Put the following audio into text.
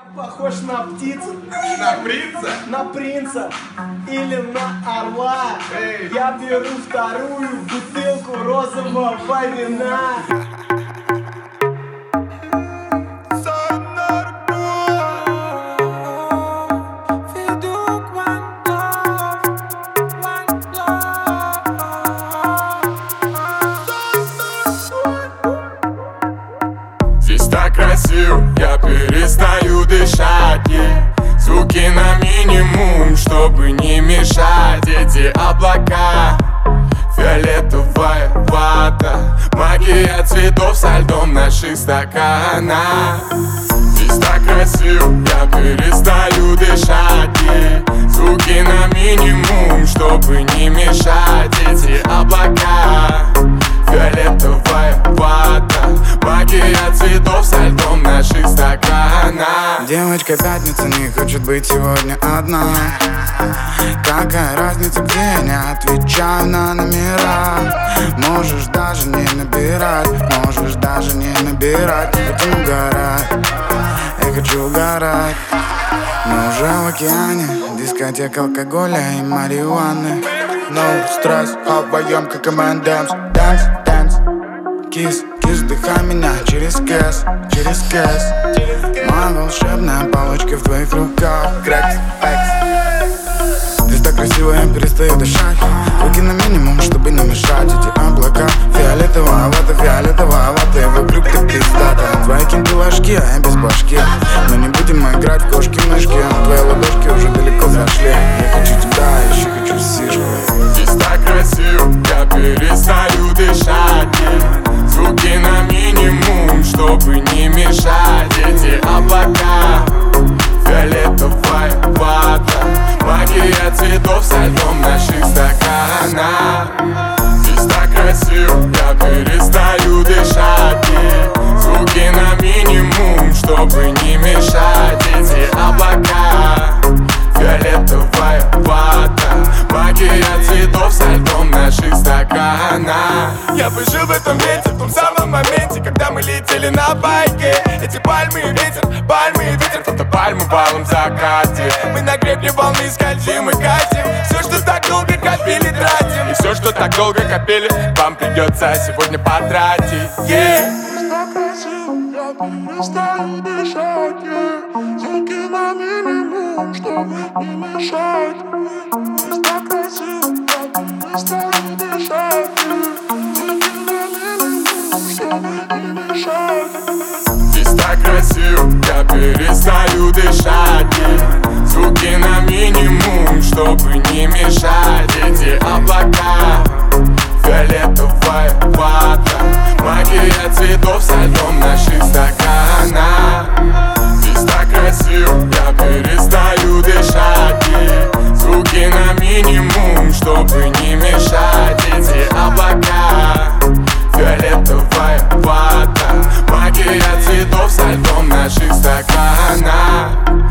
Похож на птицу. На принца? На принца или на орла. Эй. Я беру вторую бутылку розового вина. Здесь так красиво, я перестаю дышать, звуки на минимум, чтобы не мешать. Эти облака, фиолетовая вата, магия цветов со льдом наших стаканах. Здесь так красиво, я перестаю дышать, звуки на минимум, чтобы не мешать. Эти облака, фиолетовая вата, магия цветов со льдом наших стаканах. Девочка пятница не хочет быть сегодня одна. Какая разница, где я не отвечаю на номера. Можешь даже не набирать, можешь даже не набирать. Хотим угорать, я хочу угорать. Мы уже в океане, дискотека алкоголя и марихуаны. No стресс, обоем как M&M's. Dance, dance, kiss, kiss, вдыхай меня через кэс, через кэс. Моя волшебная палочка в твоих руках. Крэкс, экс. Здесь так красиво, я перестаю дышать. Звуки на минимум, чтобы не мешать. Эти облака, фиолетовая вата, и вокруг ты пиздата. Твои кенты ложки, а я без башки. Но не будем играть в кошки-мышки. Твои ладошки уже далеко зашли. Я хочу тебя, еще хочу сишку. Здесь так красиво, я перестаю дышать, звуки на минимум, чтобы не мешать. Эти облака, фиолетовая вата, магия цветов со льдом наших стаканах. Здесь так красиво, я перестаю дышать, звуки на минимум, чтобы не мешать. Эти облака, фиолетовая вата, магия цветов со льдом наших стаканах. Я бы жил в этом месте, в том самом моменте, когда мы летели на байке. Эти пальмы и ветер, фотопальмы в алом закате. Мы на гребне волны скользим и катим. Все, что так долго копили, тратим. И все, что так долго копили, вам придется сегодня потратить. Так красиво, я перестаю дышать, звуки на минимум, чтобы не мешать. Так красиво, я перестаю дышать, звуки на минимум, чтобы не мешать. Здесь так красиво, я перестаю дышать, звуки на минимум, чтобы не мешать. Эти облака, фиолетовая вата, магия цветов со льдом наших стаканах. Здесь так красиво, я перестаю дышать, звуки на минимум, чтобы не мешать. Эти облака, фиолетовая вата, магия цветов со льдом наших стаканах.